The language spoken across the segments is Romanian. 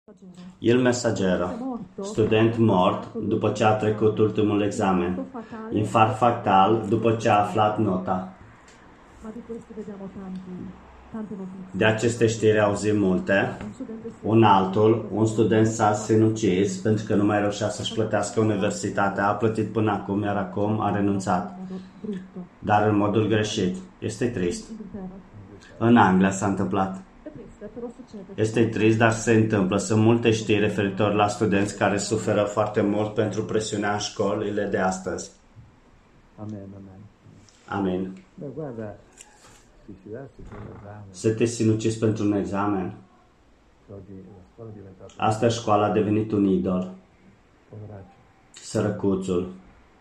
Il Messaggero, student mort după ce a trecut ultimul examen, infart fatal după ce a aflat nota. De aceste știri auzim multe. Un altul, un student s-a sinucis pentru că nu mai reușea să-și plătească universitatea, a plătit până acum, iar acum a renunțat. Dar în modul greșit. Este trist. În Anglia s-a întâmplat. Este trist, dar se întâmplă. Sunt multe știri referitor la studenți care suferă foarte mult pentru presiunea în școlile de astăzi. Amin. Să te sinucizi pentru un examen. Astăzi școala a devenit un idol. Sărăcuțul.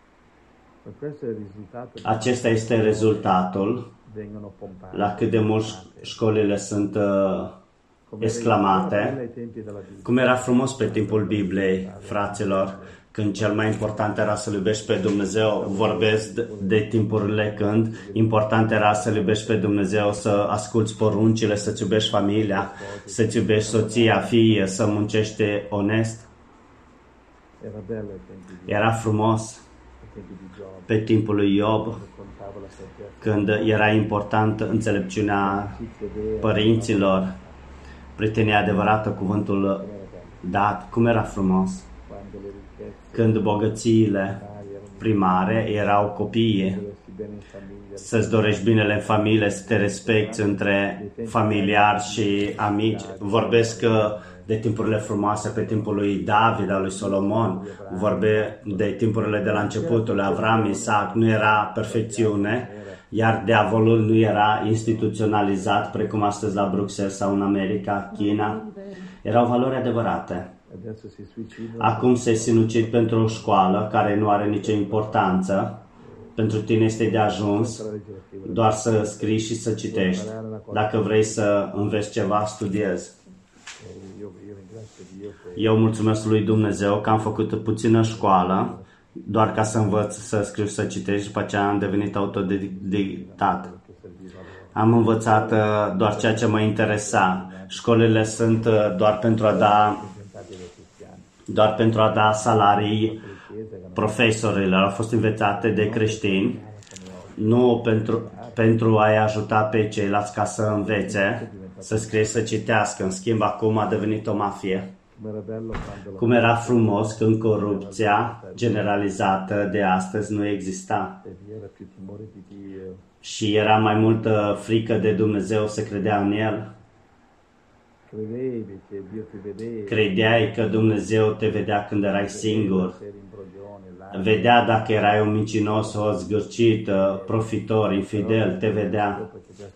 Acesta este rezultatul la cât de mult școlile sunt exclamate. Cum era frumos pe timpul Bibliei, fraților, când cel mai important era să-L iubești pe Dumnezeu. Vorbesc de timpurile când important era să-L iubești pe Dumnezeu, să asculți poruncile, să-ți iubești familia, să-ți iubești soția, fie, să muncești onest. Era frumos pe timpul lui Iob, când era important înțelepciunea părinților, prietenia adevărată, cuvântul dat. Cum era frumos când bogățiile primare erau copiii, să-ți dorești binele în familie, să te respecti între familiari și amici. Vorbesc de timpurile frumoase pe timpul lui David, al lui Solomon, vorbe de timpurile de la începutul lui Avram, Isaac. Nu era perfecțiune, iar diavolul nu era instituționalizat precum astăzi la Bruxelles sau în America, China. Erau valori adevărate. Acum se sinucid pentru o școală care nu are nicio importanță. Pentru tine este de ajuns doar să scrii și să citești. Dacă vrei să înveți ceva, studiezi. Eu mulțumesc lui Dumnezeu că am făcut puțină școală, doar ca să învăț să scriu și să citești, după aceea am devenit autodidactat. Am învățat doar ceea ce mă interesa. Școlile sunt doar pentru a da salarii profesorilor. Au fost învățate de creștini, nu pentru a-i ajuta pe ceilalți ca să învețe, să scrie, să citească. În schimb, acum a devenit o mafie. Cum era frumos când corupția generalizată de astăzi nu exista. Și era mai multă frică de Dumnezeu, se credea în El. Credeai că Dumnezeu te vedea când erai singur. Vedea dacă erai un mincinos, o zgârcit, profitor, infidel, te vedea.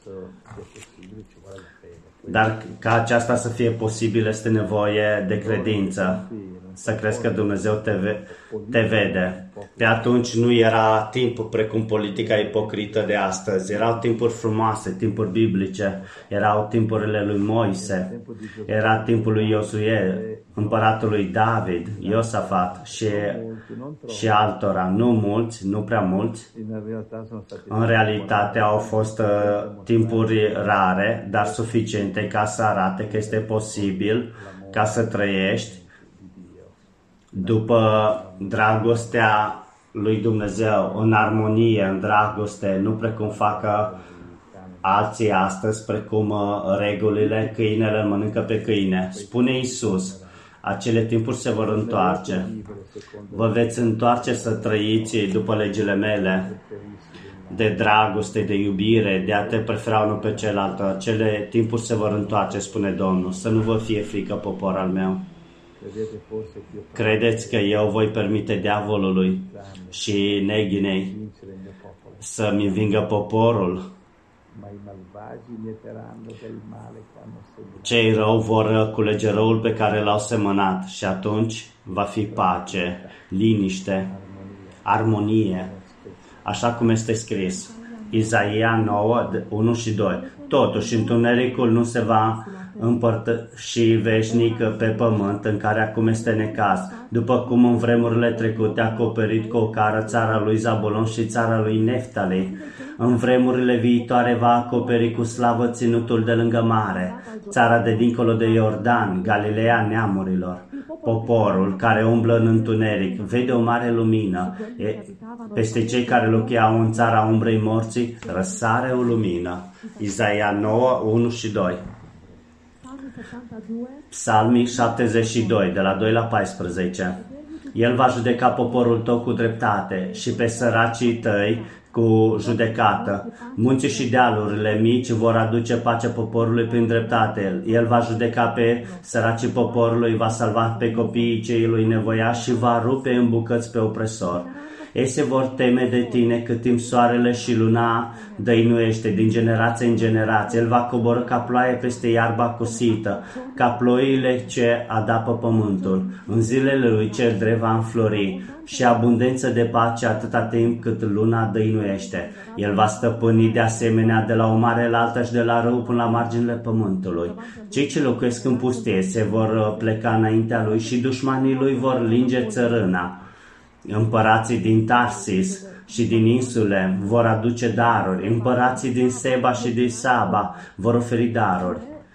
Dar ca aceasta să fie posibil este nevoie de credință. Să crezi că Dumnezeu te vede. Pe atunci nu era timp precum politica ipocrită de astăzi. Erau timpuri frumoase, timpuri biblice. Erau timpurile lui Moise. Era timpul lui Iosue, împăratul lui David, Iosafat și altora. Nu mulți, nu prea mulți. În realitate au fost timpuri rare, dar suficiente ca să arate că este posibil ca să trăiești după dragostea lui Dumnezeu, în armonie, în dragoste, nu precum fac alții astăzi, precum regulile, câinele mănâncă pe câine. Spune Iisus, acele timpuri se vor întoarce. Vă veți întoarce să trăiți după legile mele, de dragoste, de iubire, de a te prefera unul pe celălalt. Acele timpuri se vor întoarce, spune Domnul. Să nu vă fie frică, popor al meu. Credeți că eu voi permite diavolului și neghinei să-mi învingă poporul? Cei rău vor culege răul pe care l-au semănat și atunci va fi pace, liniște, armonie, așa cum este scris. Isaia 9, 1 și 2. Totuși, întunericul nu se va și veșnică pe pământ, în care acum este necaz, după cum în vremurile trecute a acoperit cu o cară țara lui Zabulon și țara lui Neftali. În vremurile viitoare va acoperi cu slavă ținutul de lângă mare, țara de dincolo de Iordan, Galileea neamurilor. Poporul care umblă în întuneric vede o mare lumină. Peste cei care locuiau în țara umbrei morții răsare o lumină. Isaia 9, 1 și 2. Psalmii 72, de la 2 la 14. El va judeca poporul tău cu dreptate și pe săracii tăi cu judecată. Munții și dealurile mici vor aduce pace poporului prin dreptate. El va judeca pe săracii poporului, va salva pe copiii cei lui nevoiași și va rupe în bucăți pe opresor. Ei se vor teme de tine cât timp soarele și luna dăinuiește din generație în generație. El va coborî ca ploaie peste iarba cosită, ca ploile ce adapă pământul. În zilele lui cel drept va înflori și abundență de pace atâta timp cât luna dăinuiește. El va stăpâni de asemenea de la o mare la alta și de la râu până la marginile pământului. Cei ce locuiesc în pustie se vor pleca înaintea lui și dușmanii lui vor linge țărâna. Împărații din Tarsis și din insule vor aduce daruri. Împărații din Seba și din Saba vor oferi daruri.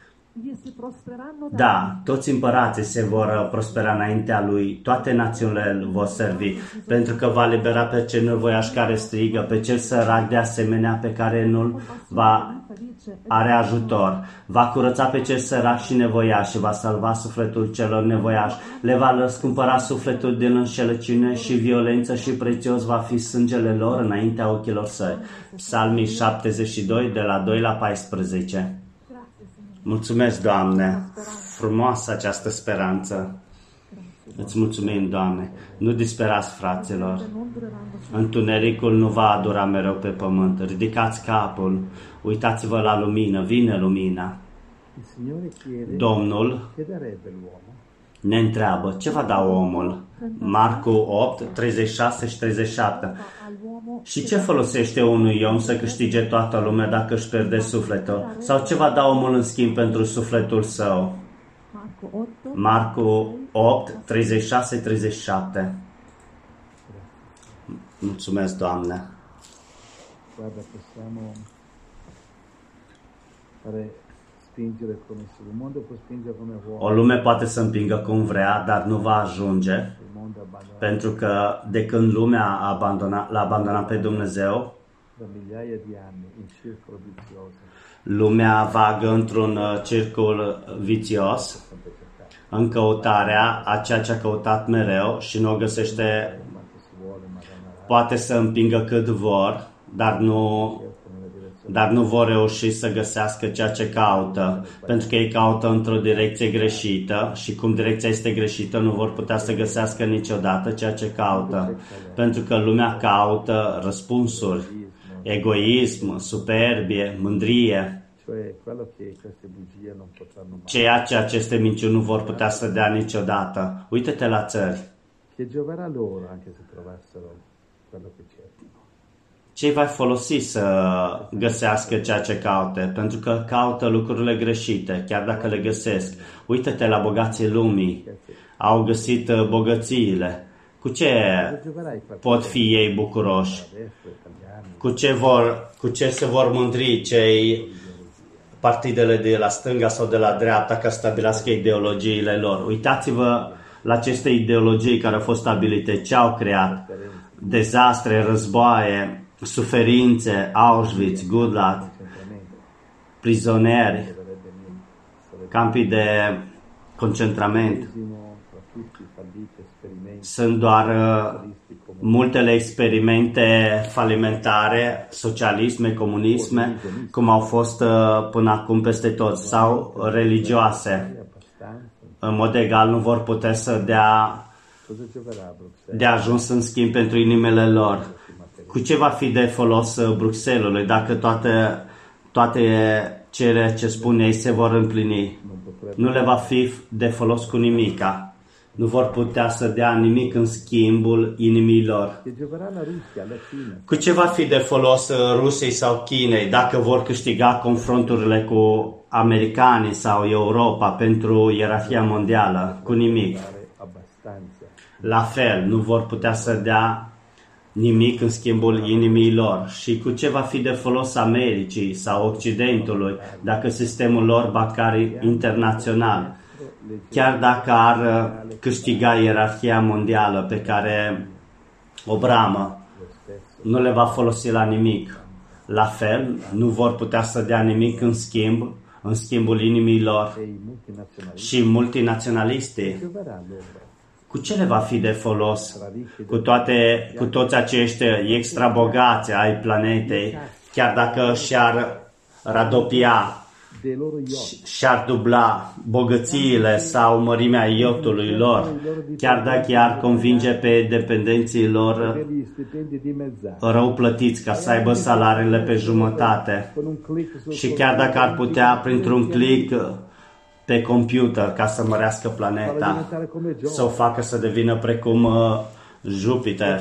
Da, toți împărații se vor prospera înaintea lui, toate națiunile îl vor servi, pentru că va libera pe cel nevoiaș care strigă, pe cel sărac de asemenea pe care nu-l are ajutor. Va curăța pe cel sărac și nevoiaș și va salva sufletul celor nevoiași. Le va răscumpăra sufletul din înșelăciune și violență și prețios va fi sângele lor înaintea ochilor săi. Psalmii 72, de la 2 la 14. Mulțumesc, Doamne, frumoasă această speranță. Îți mulțumim, Doamne. Nu disperați, fraților. Întunericul nu va adura mereu pe pământ. Ridicați capul, uitați-vă la lumină, vine lumina. Domnul ne întreabă, ce va da omul? Marcu 8, 36 și 37. Și ce folosește unui om să câștige toată lumea dacă își pierde sufletul? Sau ce va da omul în schimb pentru sufletul său? Marcu 8, 36, 37. Mulțumesc, Doamne. O lume poate să împingă cum vrea, dar nu va ajunge, pentru că de când lumea l-a abandonat pe Dumnezeu, lumea vagă într-un circul vițios în căutarea a ceea ce a căutat mereu și nu o găsește. Poate să împingă cât vor, dar nu vor reuși să găsească ceea ce caută, pentru că ei caută într-o direcție greșită și cum direcția este greșită nu vor putea să găsească niciodată ceea ce caută, pentru că lumea caută răspunsuri, egoism, superbie, mândrie, ceea ce aceste minciuni nu vor putea să dea niciodată. Uită-te la țări. Ce va folosi să găsească ceea ce caute? Pentru că caută lucrurile greșite, chiar dacă le găsesc. Uită-te la bogații lumii. Au găsit bogățiile. Cu ce pot fi ei bucuroși? Cu ce se vor mândri cei partidele de la stânga sau de la dreapta ca să stabilească ideologiile lor? Uitați-vă la aceste ideologii care au fost stabilite, ce au creat. Dezastre, războaie, suferințe, Auschwitz, Gulag, prizonieri, campii de concentrament. Sunt doar multele experimente falimentare, socialisme, comunisme, cum au fost până acum peste tot, sau religioase. În mod egal nu vor putea să dea de ajuns în schimb pentru inimile lor. Cu ce va fi de folos Bruxellesului dacă toate cele ce spun ei se vor împlini? Nu le va fi de folos cu nimica. nu vor putea să dea nimic în schimbul inimilor. Cu ce va fi de folos Rusiei sau Chinei dacă vor câștiga confrunturile cu americanii sau Europa pentru ierarhia mondială? Cu nimic. La fel, nu vor putea să dea nimic în schimbul inimilor. Și cu ce va fi de folos Americii sau Occidentului dacă sistemul lor bancar internațional, chiar dacă ar câștiga ierarhia mondială pe care o bramă, nu le va folosi la nimic. La fel, nu vor putea să dea nimic în schimbul inimilor și multinaționaliste. Cu ce le va fi de folos cu toți acești extra bogați ai planetei, chiar dacă și-ar radopia, și-ar dubla bogățiile sau mărimea iotului lor, chiar dacă i-ar convinge pe dependenții lor rău plătiți ca să aibă salariile pe jumătate și chiar dacă ar putea printr-un click pe computer ca să mărească planeta, să o facă să devină precum Jupiter,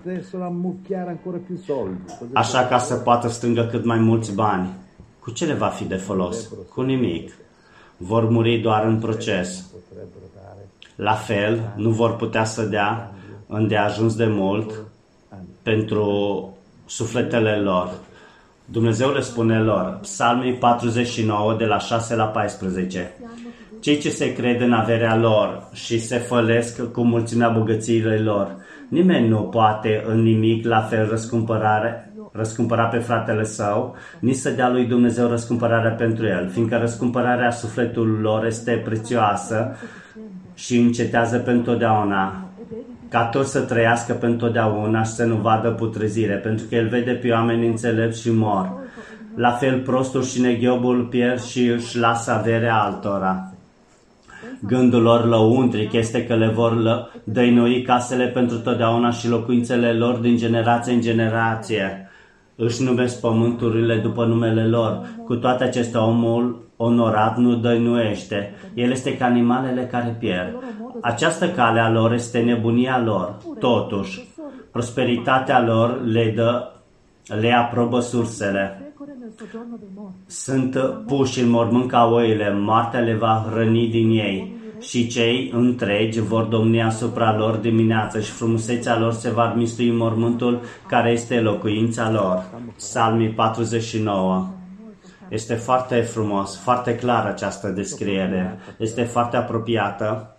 așa ca să poată strângă cât mai mulți bani. Cu ce le va fi de folos? Cu nimic. Vor muri doar în proces. La fel, nu vor putea să dea îndeajuns de mult pentru sufletele lor. Dumnezeu le spune lor, Psalmii 49 de la 6 la 14. Cei ce se cred în averea lor și se fălesc cu mulțimea bogățiilor lor, nimeni nu poate în nimic la fel răscumpăra pe fratele său, nici să dea lui Dumnezeu răscumpărarea pentru el, fiindcă răscumpărarea sufletului lor este prețioasă și încetează pentru totdeauna, ca toți să trăiască pentru totdeauna și să nu vadă putrezire, pentru că el vede pe oameni înțelepți și mor. La fel prostul și neghiobul pierd și își lasă averea altora. Gândul lor lăuntric este că le vor dăinui casele pentru totdeauna și locuințele lor din generație în generație. Își numesc pământurile după numele lor. Cu toate acestea, omul onorat nu dăinuiește. El este ca animalele care pierd. Această cale a lor este nebunia lor. Totuși, prosperitatea lor le aprobă sursele. Sunt puși în mormânt ca oile, moartea le va hrăni din ei și cei întregi vor domni asupra lor dimineața și frumusețea lor se va mistui în mormântul care este locuința lor. Psalmii 49. Este foarte frumos, foarte clară această descriere. Este foarte apropiată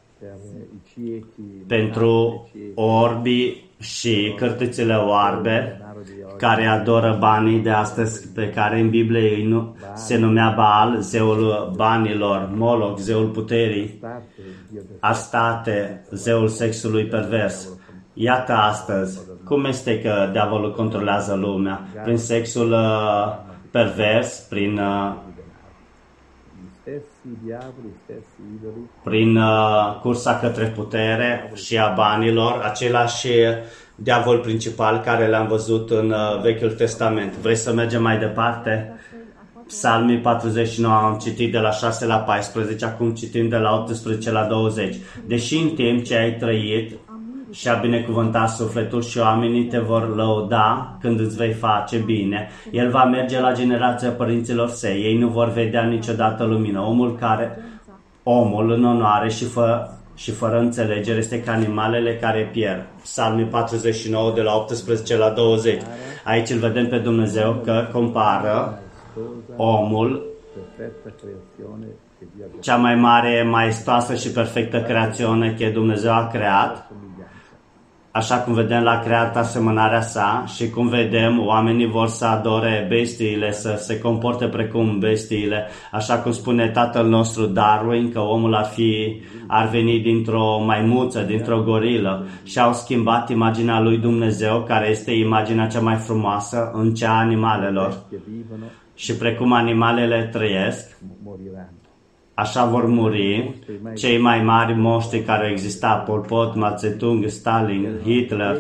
pentru orbii și cârtițele oarbe care adoră banii de astăzi, pe care în Biblie se numea Baal, zeul banilor, Moloch, zeul puterii, Astarte, zeul sexului pervers. Iată astăzi cum este că diavolul controlează lumea, prin sexul pervers, prin cursa către putere și a banilor, același diavol principal care l-am văzut în Vechiul Testament. Vrei să mergem mai departe? Psalmii 49 am citit de la 6 la 14, acum citim de la 18 la 20. Deși în timp ce ai trăit și-a binecuvântat sufletul și oamenii te vor lăuda când îți vei face bine, el va merge la generația părinților săi, ei nu vor vedea niciodată lumină. Omul în onoare și fără înțelegere este ca animalele care pierd. Psalmii 49 de la 18 la 20. Aici îl vedem pe Dumnezeu că compară omul, cea mai mare, maestoasă și perfectă creațiune că Dumnezeu a creat, așa cum vedem la creat asemănarea sa și cum vedem oamenii vor să adore bestiile, să se comporte precum bestiile, așa cum spune tatăl nostru Darwin că omul ar veni dintr-o maimuță, dintr-o gorilă și au schimbat imaginea lui Dumnezeu, care este imaginea cea mai frumoasă, în cea a animalelor. Și precum animalele trăiesc, așa vor muri cei mai mari moștri care au existat, Pol Pot, Mao Tse-tung, Stalin, Hitler.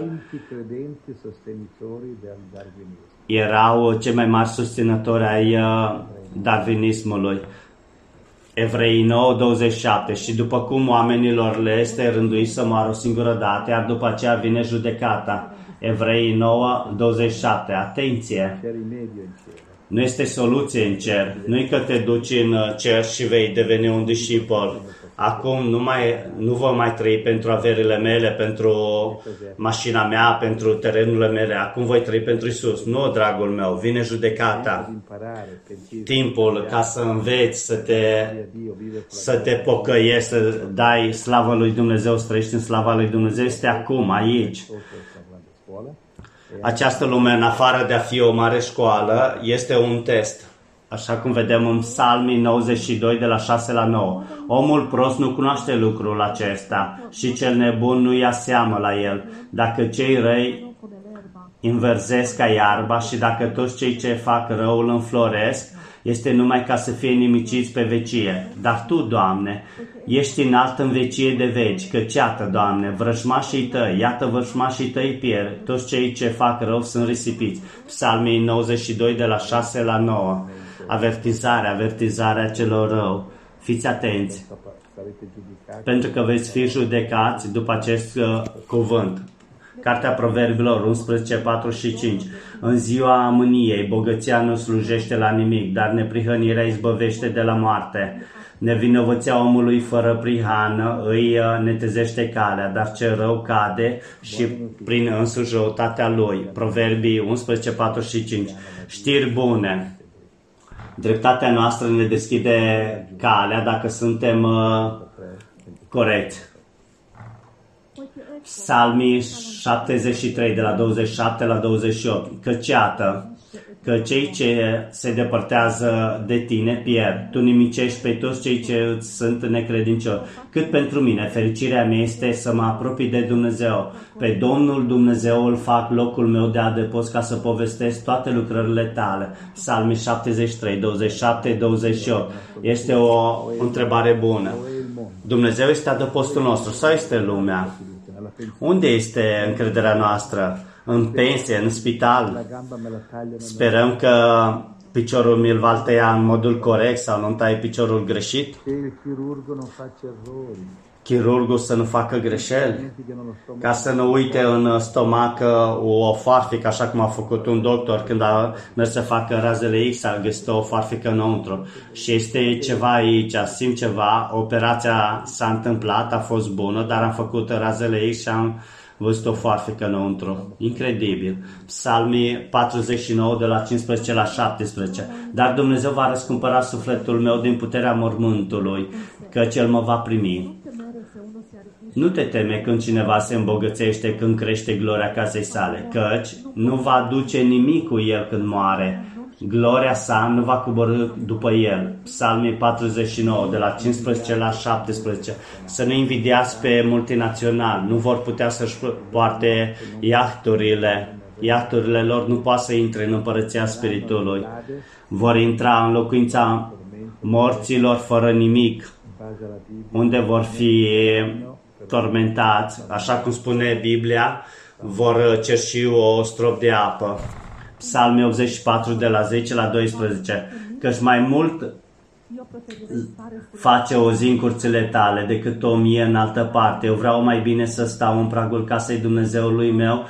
Erau cei mai mari susținători ai darwinismului. Evrei 9:27. Și după cum oamenilor le este rânduit să moară o singură dată, iar după aceea vine judecata. Evrei 9:27. Atenție! Nu este soluție în cer. Nu-i că te duci în cer și vei deveni un discipol. Acum nu voi mai trăi pentru averile mele, pentru mașina mea, pentru terenurile mele. Acum voi trăi pentru Isus. Nu, dragul meu, vine judecata. Timpul ca să înveți, să te pocăiești, să dai slavă lui Dumnezeu, să trăiești în slava lui Dumnezeu, este acum, aici. Această lume, în afară de a fi o mare școală, este un test. Așa cum vedem în Psalmii 92 de la 6 la 9. Omul prost nu cunoaște lucrul acesta și cel nebun nu ia seamă la el. Dacă cei răi înverzesc ca iarba și dacă toți cei ce fac răul înfloresc, este numai ca să fie nimiciți pe vecie. Dar Tu, Doamne, ești înalt în vecie de veci, căci iată, Doamne, vrăjmașii Tăi, iată vrăjmașii Tăi pierd, toți cei ce fac rău sunt risipiți. Psalmii 92 de la 6 la 9. Avertizarea celor rău. Fiți atenți, pentru că veți fi judecați după acest cuvânt. Cartea Proverbilor 11, 4 și 5. În ziua mâniei, bogăția nu slujește la nimic, dar neprihănirea izbăvește de la moarte. Nevinovăția omului fără prihană îi netezește calea, dar cel rău cade și prin însuși răutatea lui. Proverbii 11, 4 și 5. Știri bune. Dreptatea noastră ne deschide calea dacă suntem corecți. Psalmii 73 de la 27 la 28. Căci iată că cei ce se depărtează de tine pierd. Tu nimicești pe toți cei ce îți sunt necredincioși. Cât pentru mine, fericirea mea este să mă apropii de Dumnezeu. Pe Domnul Dumnezeu îl fac locul meu de adăpost ca să povestesc toate lucrările tale. Psalmii 73, 27, 28. Este o întrebare bună. Dumnezeu este adăpostul nostru sau este lumea? Unde este încrederea noastră? În pensie, în spital? Sperăm că piciorul mi-l va tăia în modul corect sau nu-mi tai piciorul greșit? Chirurgul să nu facă greșeli? Ca să nu uite în stomac o foarfică, așa cum a făcut un doctor când a mers să facă razele X, a găsit o foarfică înăuntru. Și este ceva aici, simt ceva, operația s-a întâmplat, a fost bună, dar am făcut razele X și am văzut o foarfică înăuntru. Incredibil. Psalmii 49 de la 15 la 17. Dar Dumnezeu va răscumpăra sufletul meu din puterea mormântului, căci El mă va primi. Nu te teme când cineva se îmbogățește, când crește gloria casei sale, căci nu va aduce nimic cu el când moare. Gloria sa nu va coborî după el. Psalmii 49, de la 15 la 17. Să nu invidiați pe multinațional, nu vor putea să-și poarte iahturile. Iahturile lor nu poate să intre în împărăția Spiritului. Vor intra în locuința morților fără nimic, unde vor fi tormentați, așa cum spune Biblia, vor cerși o strop de apă. Psalmii 84 de la 10 la 12. Căci mai mult face o zi în curțile tale decât 1000 în altă parte. Eu vreau mai bine să stau în pragul casei Dumnezeului meu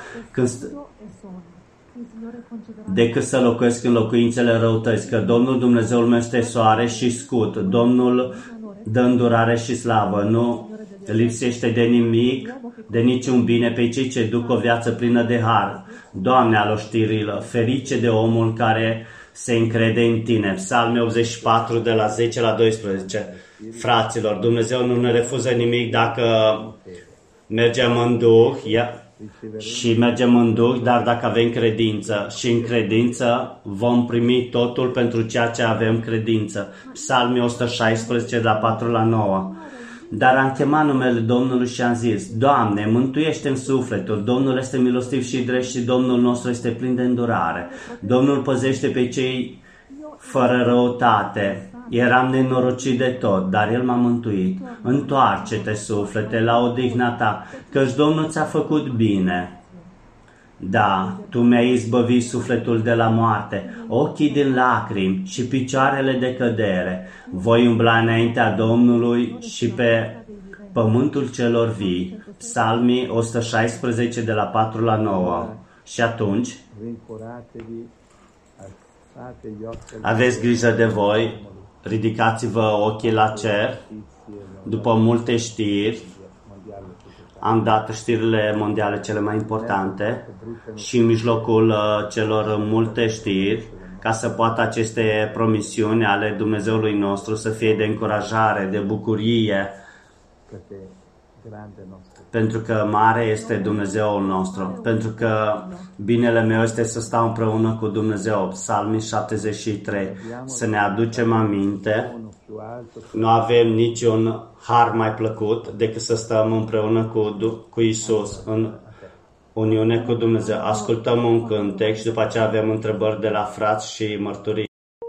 decât să locuiesc în locuințele răutăți, că Domnul Dumnezeul meu este soare și scut. Domnul dă îndurare și slavă. Nu lipsește de nimic, de niciun bine pe cei ce duc o viață plină de har. Doamne al oștirilor, ferice de omul care se încrede în Tine. Psalmi 84 de la 10 la 12. Fraților, Dumnezeu nu ne refuză nimic dacă mergem în Duh și mergem în Duh, dar dacă avem credință. Și în credință vom primi totul pentru ceea ce avem credință. Psalmi 116 de la 4 la 9. Dar am chemat numele Domnului și am zis: Doamne, mântuiește-mi sufletul. Domnul este milostiv și drept și Domnul nostru este plin de îndurare. Domnul păzește pe cei fără răutate. Eram nenorocit de tot, dar El m-a mântuit. Întoarce-te, suflete, la odihna ta, căci Domnul ți-a făcut bine. Da, Tu mi-ai izbăvit sufletul de la moarte, ochii din lacrimi și picioarele de cădere. Voi umbla înaintea Domnului și pe pământul celor vii. Psalmii 116 de la 4 la 9. Și atunci, aveți grijă de voi, ridicați-vă ochii la cer. După multe știri, am dat știrile mondiale cele mai importante și în mijlocul celor multe știri, ca să poată aceste promisiuni ale Dumnezeului nostru să fie de încurajare, de bucurie, pentru că mare este Dumnezeul nostru, pentru că binele meu este să stau împreună cu Dumnezeu. Psalmii 73. Să ne aducem aminte, nu avem niciun har mai plăcut decât să stăm împreună cu Isus în uniune cu Dumnezeu. Ascultăm un cântec și după aceea avem întrebări de la frați și mărturii.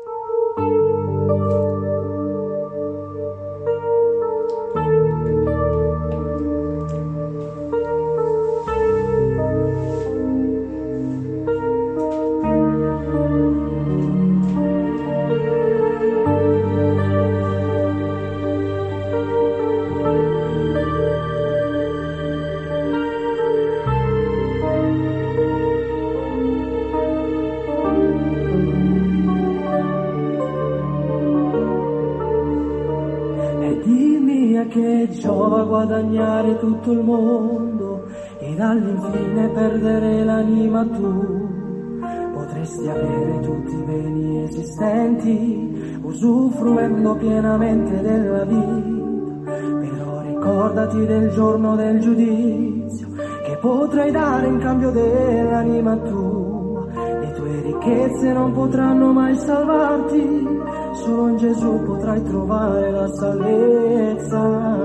Che giova guadagnare tutto il mondo ed all'infine perdere l'anima tu. Potresti avere tutti i beni esistenti, usufruendo pienamente della vita, però ricordati del giorno del giudizio, che potrai dare in cambio dell'anima tua. Le tue ricchezze non potranno mai salvarti, solo in Gesù potrai trovare la salvezza.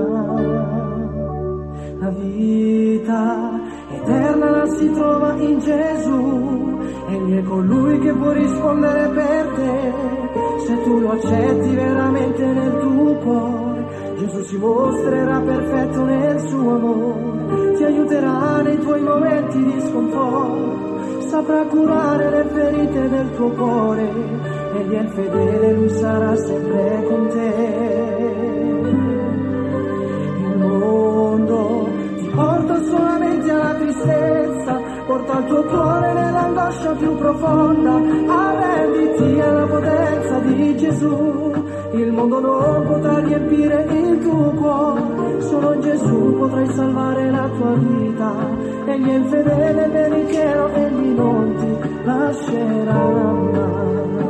La vita eterna la si trova in Gesù, egli è colui che può rispondere per te. Se tu lo accetti veramente nel tuo cuore, Gesù si mostrerà perfetto nel suo amore, ti aiuterà nei tuoi momenti di sconforto, saprà curare le ferite del tuo cuore. Egli è il fedele, lui sarà sempre con te. Il mondo ti porta solamente alla tristezza, porta il tuo cuore nell'angoscia più profonda. Arrenditi alla potenza di Gesù, il mondo non potrà riempire il tuo cuore, solo in Gesù potrai salvare la tua vita. Egli è il fedele, veritiero, egli non ti lascerà mai.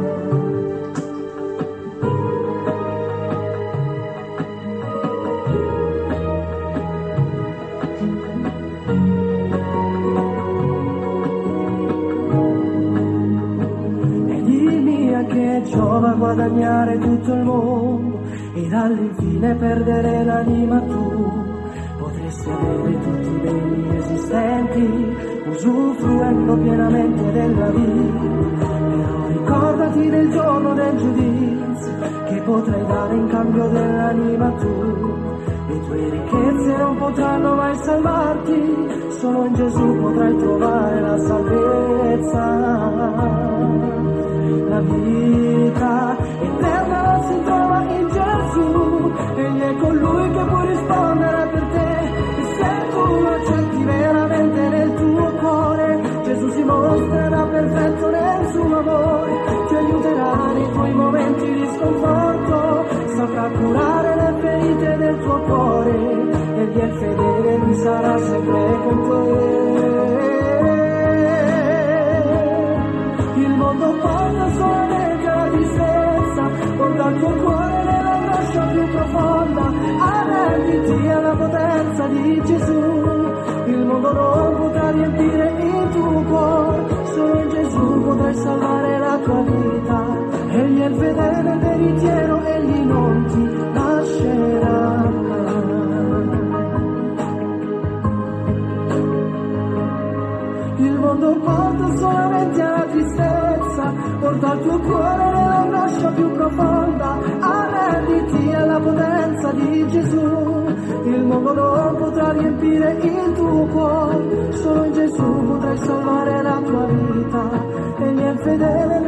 Giova guadagnare tutto il mondo ed all'infine perdere l'anima tu. Potresti avere tutti i beni esistenti, usufruendo pienamente della vita, però ricordati del giorno del giudizio, che potrai dare in cambio dell'anima tu. Le tue ricchezze non potranno mai salvarti, solo in Gesù potrai trovare la salvezza. La vita eterna si trova in Gesù, egli è colui che può rispondere per te. E se tu lo accetti veramente nel tuo cuore, Gesù si mostrerà perfetto nel suo amore, ti aiuterà nei tuoi momenti di sconforto, saprà curare le ferite del tuo cuore. Egli è fedele, lui sarà sempre con te. Il mondo porta solamente alla tristezza, porta il tuo cuore nell'angoscia più profonda. Arrenditi alla potenza di Gesù, il mondo non potrà riempire il tuo cuore, solo in Gesù potrai salvare la tua vita. Egli è il fedele, veritiero, egli non ti lascerà mai. Il mondo porta solamente alla tristezza, porta il tuo cuore nell'angoscia più profonda. Arrenditi alla potenza di Gesù, il mondo non potrà riempire il tuo cuore, solo in Gesù potrai salvare infedele